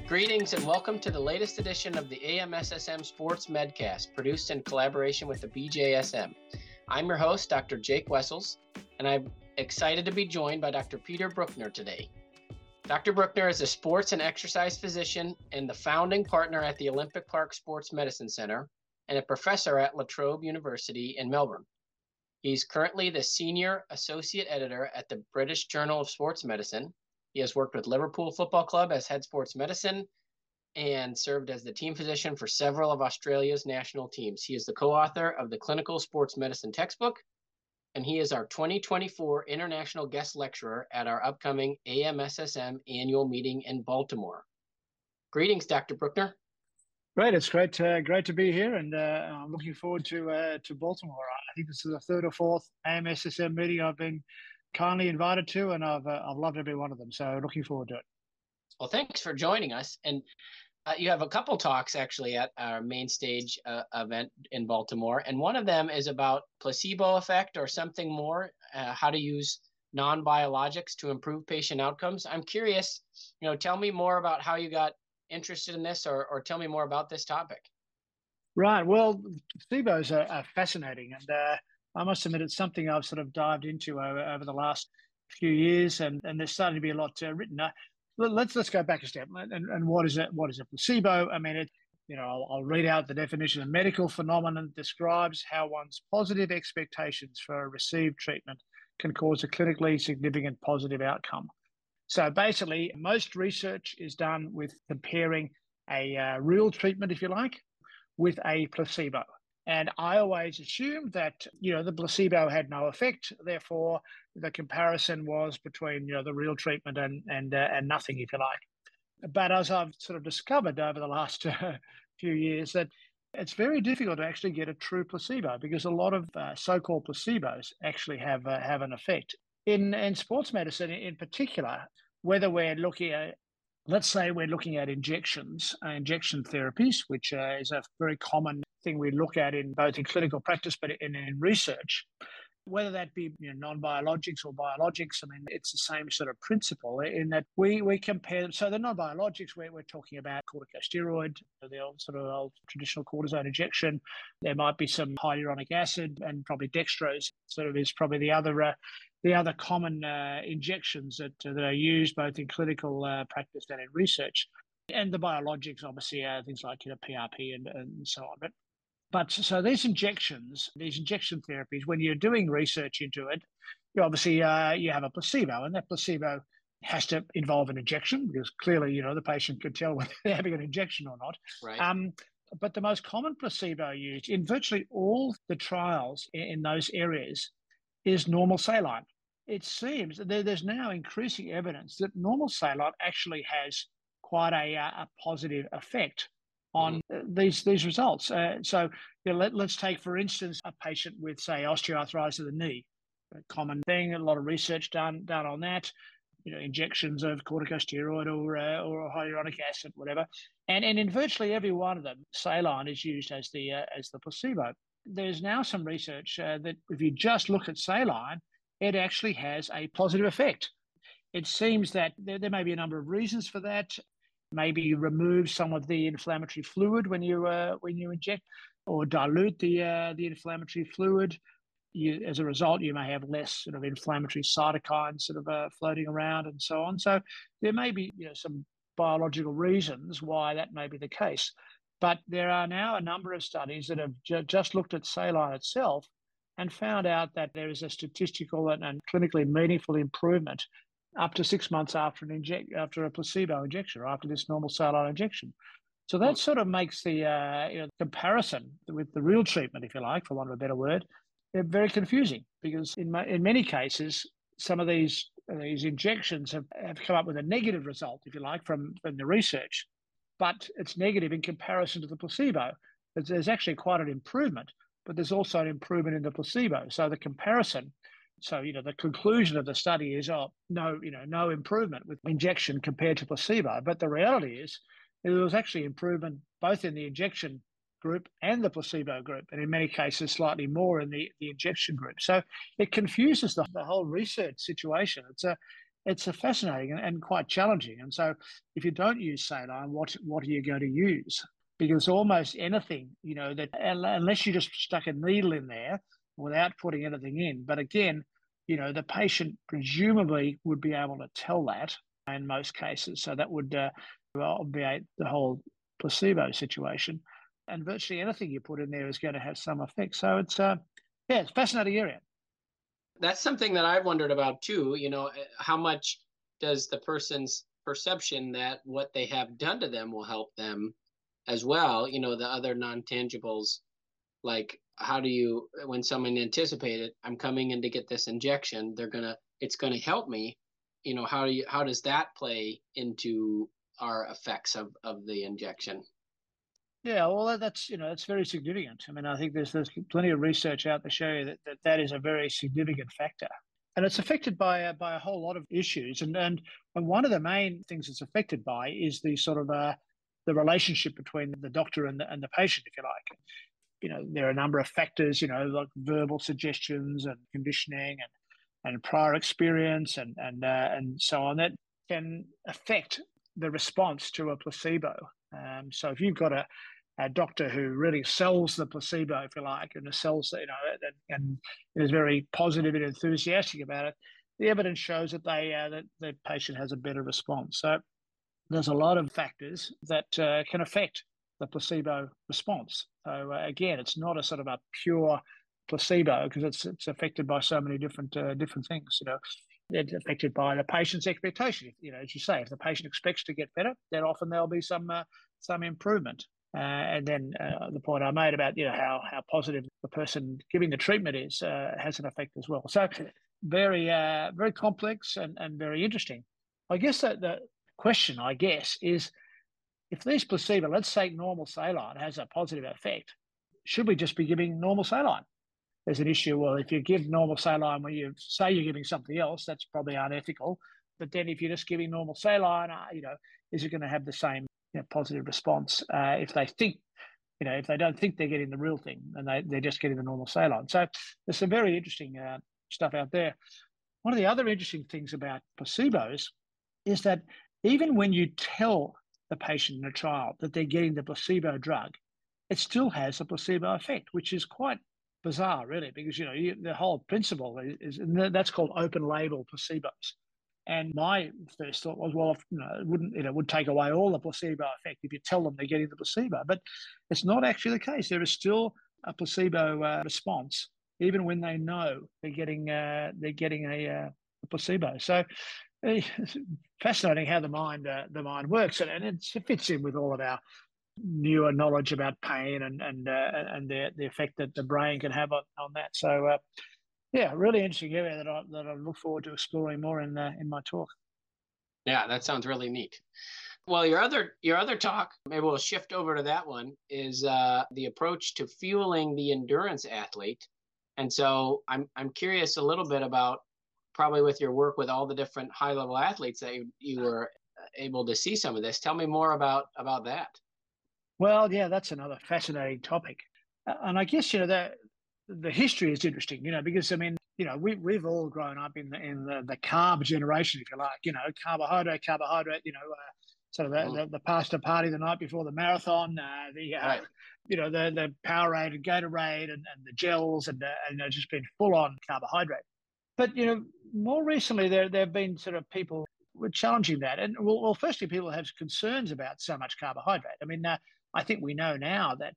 Greetings and welcome to the latest edition of the AMSSM Sports Medcast, produced in collaboration with the BJSM. I'm your host, Dr. Jake Wessels, and I'm excited to be joined by Dr. Peter Bruckner today. Dr. Bruckner is a sports and exercise physician and the founding partner at the Olympic Park Sports Medicine Center and a professor at La Trobe University in Melbourne. He's currently the senior associate editor at the British Journal of Sports Medicine. He has worked with Liverpool Football Club as head sports medicine and served as the team physician for several of Australia's national teams. He is the co-author of the Clinical Sports Medicine textbook, and he is our 2024 international guest lecturer at our upcoming AMSSM annual meeting in Baltimore. Greetings, Dr. Bruckner. Great, it's great to be here, and I'm looking forward to Baltimore. I think this is the third or fourth AMSSM meeting I've been kindly invited to, and I've loved every one of them. So looking forward to it. Well, thanks for joining us. And you have a couple talks actually at our main stage event in Baltimore, and one of them is about placebo effect or something more, how to use non-biologics to improve patient outcomes. I'm curious, tell me more about how you got interested in this, or tell me more about this topic. Right. Well, placebos are fascinating, and I must admit it's something I've sort of dived into over the last few years, and there's starting to be a lot written. Let's go back a step. And what is it? What is a placebo? I mean, I'll read out the definition. A medical phenomenon that describes how one's positive expectations for a received treatment can cause a clinically significant positive outcome. So basically, most research is done with comparing a real treatment, if you like, with a placebo. And I always assumed that, the placebo had no effect. Therefore, the comparison was between, the real treatment and nothing, if you like. But as I've sort of discovered over the last few years, that it's very difficult to actually get a true placebo, because a lot of so-called placebos actually have an effect. In sports medicine in particular, whether we're looking at, let's say we're looking at injection therapies, which is a very common thing we look at in both in clinical practice but in research, whether that be non-biologics or biologics. I mean, it's the same sort of principle in that we compare them. So the non-biologics, we're talking about corticosteroid, the old traditional cortisone injection. There might be some hyaluronic acid, and probably dextrose is probably the other common injections that are used both in clinical practice and in research. And the biologics obviously are things like PRP and so on. But so these injection therapies, when you're doing research into it, you obviously you have a placebo, and that placebo has to involve an injection, because clearly, the patient could tell whether they're having an injection or not. Right. But the most common placebo used in virtually all the trials in those areas is normal saline. It seems that there's now increasing evidence that normal saline actually has quite a positive effect on these results. So let's take, for instance, a patient with, say, osteoarthritis of the knee. A common thing, a lot of research done on that. Injections of corticosteroid or hyaluronic acid, whatever. And in virtually every one of them, saline is used as the placebo. There's now some research that if you just look at saline, it actually has a positive effect. It seems that there may be a number of reasons for that. Maybe you remove some of the inflammatory fluid when you inject, or dilute the inflammatory fluid. As a result, you may have less sort of inflammatory cytokines floating around and so on. So there may be some biological reasons why that may be the case. But there are now a number of studies that have just looked at saline itself and found out that there is a statistical and clinically meaningful improvement up to 6 months after a placebo injection, or after this normal saline injection. So that sort of makes the comparison with the real treatment, if you like, for want of a better word, very confusing, because in many cases, some of these injections have come up with a negative result, if you like, from the research, but it's negative in comparison to the placebo. There's actually quite an improvement, but there's also an improvement in the placebo. So the comparison, the conclusion of the study is, no improvement with injection compared to placebo. But the reality is there was actually improvement both in the injection group and the placebo group, and in many cases slightly more in the injection group. So it confuses the whole research situation. it's a fascinating and quite challenging. And so if you don't use saline, what are you going to use? Because almost anything, that unless you just stuck a needle in there without putting anything in. But again, the patient presumably would be able to tell that in most cases. So that would obviate the whole placebo situation. And virtually anything you put in there is going to have some effect. So it's it's a fascinating area. That's something that I've wondered about too. How much does the person's perception that what they have done to them will help them as well? The other non-tangibles, like how do you, when someone anticipated, I'm coming in to get this injection, it's gonna help me. How does that play into our effects of the injection? Yeah, well, that's very significant. I mean, I think there's plenty of research out to show you that is a very significant factor, and it's affected by a whole lot of issues. And one of the main things it's affected by is the sort of the relationship between the doctor and the patient, if you like. There are a number of factors, like verbal suggestions and conditioning and prior experience and so on that can affect the response to a placebo. So if you've got a doctor who really sells the placebo, if you like, and sells, and is very positive and enthusiastic about it, the evidence shows that that the patient has a better response. So there's a lot of factors that can affect the placebo response. So again, it's not a sort of a pure placebo because it's affected by so many different things. It's affected by the patient's expectation. As you say, if the patient expects to get better, then often there'll be some improvement. And then the point I made about how positive the person giving the treatment is has an effect as well. So very very complex and very interesting. I guess that the question, is if these placebo, let's say normal saline, has a positive effect, should we just be giving normal saline? There's an issue. Well, if you give normal saline when you say you're giving something else, that's probably unethical. But then if you're just giving normal saline, is it going to have the same positive response if they think, if they don't think they're getting the real thing and they're just getting the normal saline? So there's some very interesting stuff out there. One of the other interesting things about placebos is that even when you tell the patient in a trial that they're getting the placebo drug, it still has a placebo effect, which is quite bizarre, really, because the whole principle is and that's called open label placebos. And my first thought was, well, it would take away all the placebo effect if you tell them they're getting the placebo, but it's not actually the case. There is still a placebo response, even when they know they're getting a placebo. So it's fascinating how the mind works, and it fits in with all of our newer knowledge about pain and the effect that the brain can have on that. So yeah, really interesting area that I look forward to exploring more in my talk. Yeah, that sounds really neat. Well, your other talk, maybe we'll shift over to that one, is the approach to fueling the endurance athlete. And so I'm curious a little bit about, probably with your work with all the different high level athletes that you were able to see some of this. Tell me more about that. Well, yeah, that's another fascinating topic, and I guess that the history is interesting, because I mean, we've all grown up in the carb generation, if you like, carbohydrate, sort of the pasta party the night before the marathon, Right. The Powerade, Gatorade, and the gels, and just been full on carbohydrate. But more recently, there have been sort of people were challenging that, and well, firstly, people have concerns about so much carbohydrate. I mean, I think we know now that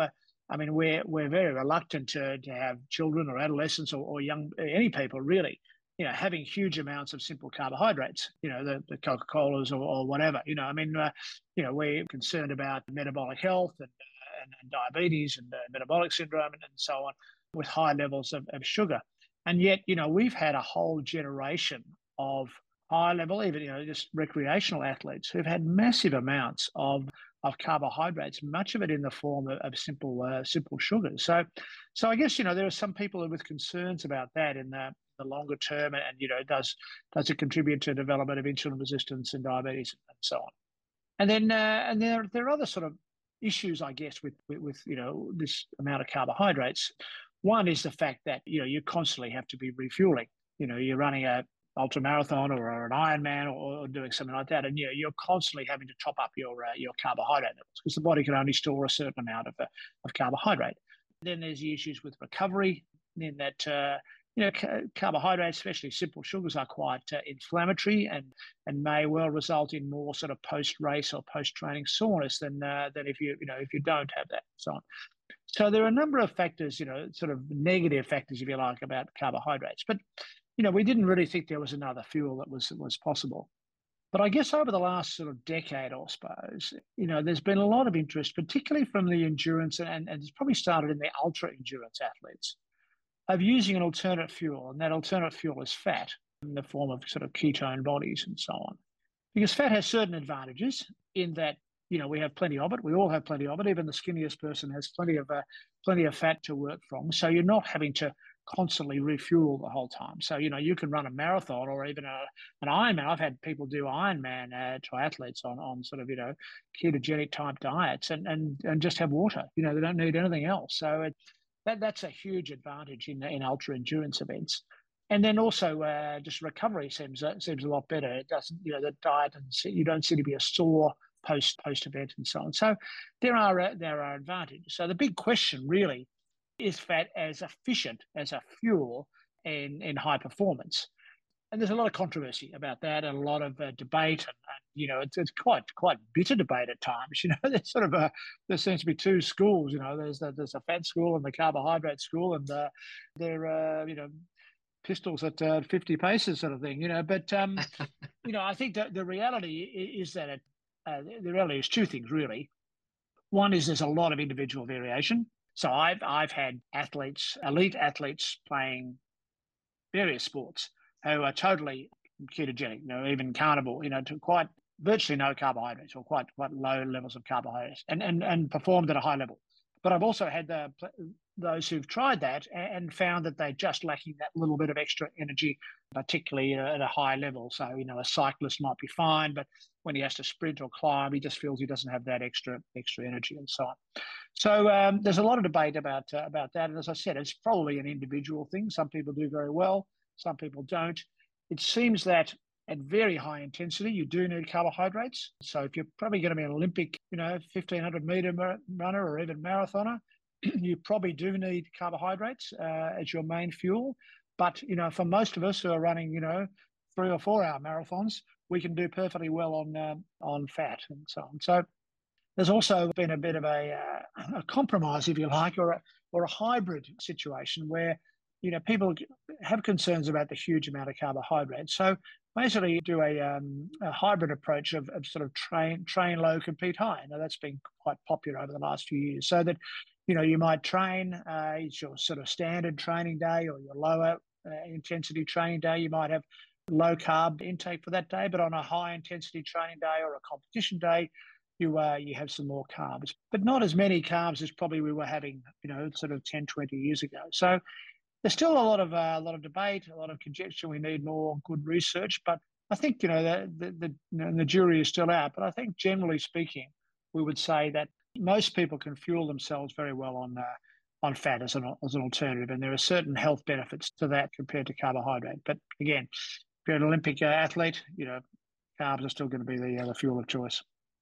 I mean, we're very reluctant to have children or adolescents or young any people really, having huge amounts of simple carbohydrates. The Coca Colas or whatever. I mean, we're concerned about metabolic health and diabetes and metabolic syndrome and so on with high levels of sugar. And yet, we've had a whole generation of high level, even, just recreational athletes who've had massive amounts of carbohydrates, much of it in the form of simple sugars. So I guess, there are some people with concerns about that in the longer term and does it contribute to development of insulin resistance and diabetes and so on. And then and there are other sort of issues, I guess, with this amount of carbohydrates. One is the fact that you constantly have to be refueling. You're running a ultramarathon or an Ironman or doing something like that, and you're constantly having to top up your carbohydrate levels because the body can only store a certain amount of carbohydrate. Then there's the issues with recovery, in that carbohydrates, especially simple sugars, are quite inflammatory and may well result in more sort of post-race or post-training soreness than if you don't have that, and so on. So there are a number of factors, sort of negative factors, if you like, about carbohydrates. But we didn't really think there was another fuel that was possible. But I guess over the last sort of decade, I suppose, there's been a lot of interest, particularly from the endurance, and it's probably started in the ultra endurance athletes, of using an alternate fuel, and that alternate fuel is fat in the form of sort of ketone bodies and so on. Because fat has certain advantages in that, we have plenty of it. We all have plenty of it. Even the skinniest person has plenty of fat to work from. So you're not having to constantly refuel the whole time. So, you can run a marathon or even an Ironman. I've had people do Ironman triathletes on sort of, ketogenic type diets and just have water. They don't need anything else. So that's a huge advantage in ultra endurance events. And then also just recovery seems a lot better. It doesn't, the diet, and you don't seem to be a sore post event and so on. So there are advantages. So the big question really is fat as efficient as a fuel in high performance. And there's a lot of controversy about that, and a lot of debate, and it's quite bitter debate at times. There's sort of there seems to be two schools. There's a fat school and the carbohydrate school, and they're pistols at 50 paces sort of thing. But I think that the reality is that the reality is two things really. One is there's a lot of individual variation. So I've had elite athletes playing various sports who are totally ketogenic, even carnivore, to virtually no carbohydrates or quite low levels of carbohydrates and performed at a high level. But I've also had those who've tried that and found that they're just lacking that little bit of extra energy, particularly at a high level. So, a cyclist might be fine, but when he has to sprint or climb, he just feels he doesn't have that extra energy and so on. So there's a lot of debate about that. And as I said, it's probably an individual thing. Some people do very well, some people don't. It seems that at very high intensity, you do need carbohydrates. So if you're probably going to be an Olympic, 1,500 meter runner or even marathoner, you probably do need carbohydrates as your main fuel. But, for most of us who are running, 3 or 4 hour marathons, we can do perfectly well on fat and so on. So there's also been a bit of a compromise, if you like, or a hybrid situation where, people have concerns about the huge amount of carbohydrates. So basically do a hybrid approach of sort of train low, compete high. Now that's been quite popular over the last few years. So that, you might train, it's your sort of standard training day or your lower intensity training day. You might have low carb intake for that day, but on a high intensity training day or a competition day, you have some more carbs, but not as many carbs as probably we were having, sort of 10, 20 years ago. So there's still a lot of debate, a lot of conjecture. We need more good research, but I think the jury is still out. But I think generally speaking, we would say that most people can fuel themselves very well on fat as an alternative, and there are certain health benefits to that compared to carbohydrate. But again, if you're an Olympic athlete, carbs are still going to be the fuel of choice.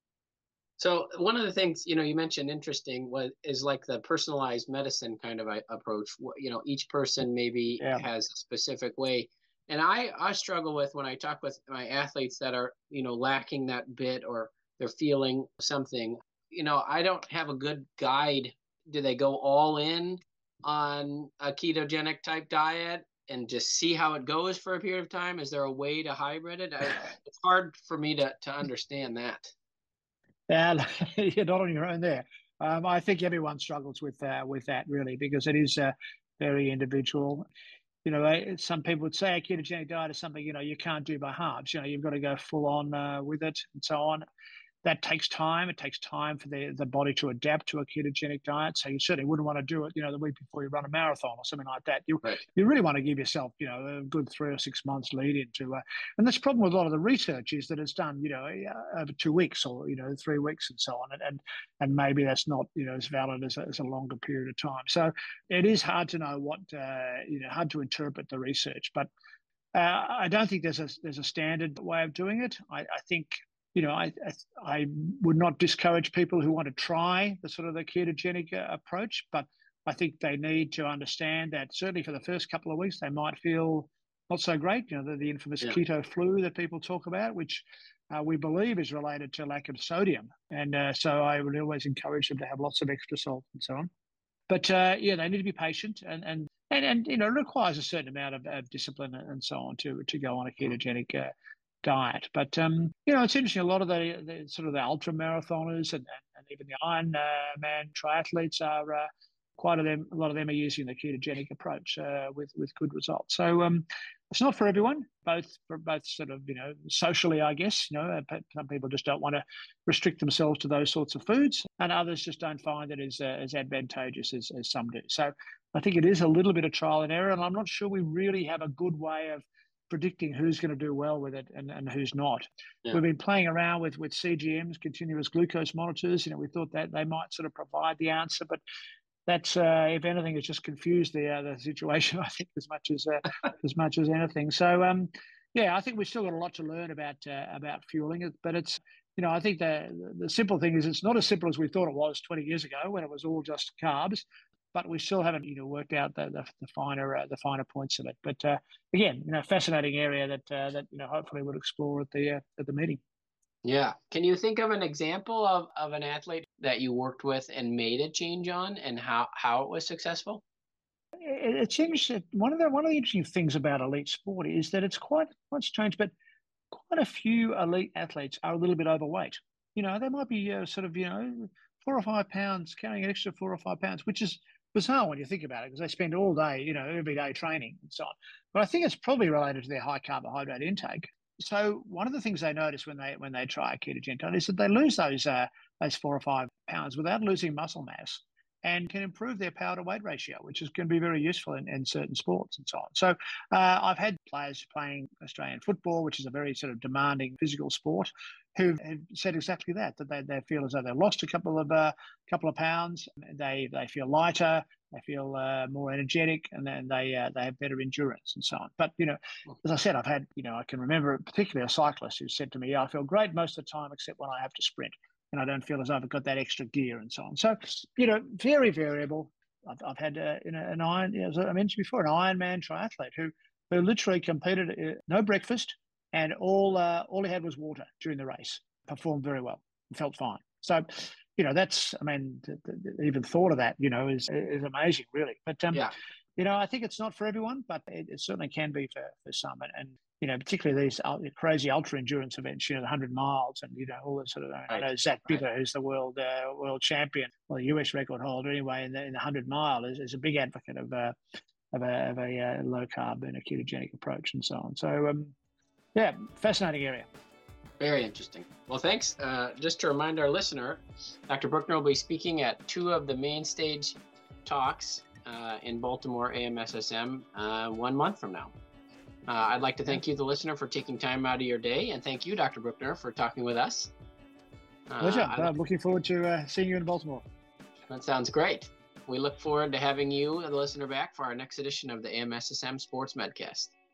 So one of the things, you mentioned interesting is like the personalized medicine kind of approach. Each person maybe has a specific way. And I struggle with when I talk with my athletes that are, lacking that bit or they're feeling something, I don't have a good guide. Do they go all in on a ketogenic type diet and just see how it goes for a period of time? Is there a way to hybrid it? It's hard for me to understand that. Yeah, you're not on your own there. I think everyone struggles with that really, because it is very individual. Some people would say a ketogenic diet is something you can't do by halves. You've got to go full on with it and so on. That takes time. It takes time for the body to adapt to a ketogenic diet. So you certainly wouldn't want to do it, the week before you run a marathon or something like that. You really want to give yourself, a good 3 or 6 months lead into. And that's the problem with a lot of the research is that it's done, over 2 weeks or 3 weeks and so on, and maybe that's not as valid as a longer period of time. So it is hard to know hard to interpret the research, but I don't think there's a standard way of doing it. I think, I would not discourage people who want to try the sort of the ketogenic approach, but I think they need to understand that certainly for the first couple of weeks, they might feel not so great. The infamous keto flu that people talk about, which we believe is related to lack of sodium. And so I would always encourage them to have lots of extra salt and so on. But they need to be patient and it requires a certain amount of discipline and so on to go on a ketogenic diet. But it's interesting. A lot of the sort of the ultra marathoners and even the Ironman triathletes are a lot of them are using the ketogenic approach with good results. So it's not for everyone, both sort of, socially, I guess, some people just don't want to restrict themselves to those sorts of foods, and others just don't find it as advantageous as some do. So I think it is a little bit of trial and error, and I'm not sure we really have a good way of predicting who's going to do well with it and who's not. Yeah. We've been playing around with CGMs, continuous glucose monitors. We thought that they might sort of provide the answer, but that's, if anything, has just confused the situation, I think, as much as anything. So, I think we've still got a lot to learn about fueling it. But it's, I think the simple thing is it's not as simple as we thought it was 20 years ago when it was all just carbs. But we still haven't, worked out the finer points of it. But again, fascinating area that hopefully we'll explore at the meeting. Yeah. Can you think of an example of an athlete that you worked with and made a change on, and how it was successful? It's interesting. One of the interesting things about elite sport is that it's quite strange, but quite a few elite athletes are a little bit overweight. They might be sort of 4 or 5 pounds, carrying an extra 4 or 5 pounds, which is bizarre when you think about it, because they spend all day, every day training and so on. But I think it's probably related to their high carbohydrate intake. So one of the things they notice when they try a ketogenic diet is that they lose those 4 or 5 pounds without losing muscle mass, and can improve their power to weight ratio, which can be very useful in certain sports and so on. So I've had players playing Australian football, which is a very sort of demanding physical sport, who have said exactly that they feel as though they've lost a couple of pounds. They feel lighter, they feel more energetic, and then they have better endurance and so on. But as I said, I've had I can remember particularly a cyclist who said to me, "I feel great most of the time except when I have to sprint, and I don't feel as though I've got that extra gear," and so on. So very variable. I've had an iron, as I mentioned before, an Ironman triathlete who literally competed no breakfast, and all he had was water during the race. Performed very well and felt fine. So that's, even thought of that is amazing, really. But I think it's not for everyone, but it certainly can be for some, and particularly these crazy ultra endurance events, the 100 miles and all that sort of. I know Zach Bitter, who's the world champion, or the US record holder anyway, in the 100 mile, is a big advocate of a low carb and a ketogenic approach and so on. So fascinating area. Very interesting. Well, thanks. Just to remind our listener, Dr. Bruckner will be speaking at 2 of the main stage talks in Baltimore AMSSM 1 month from now. I'd like to thank you, the listener, for taking time out of your day, and thank you, Dr. Bruckner, for talking with us. Pleasure. I'm looking forward to seeing you in Baltimore. That sounds great. We look forward to having you, the listener, back for our next edition of the AMSSM Sports Medcast.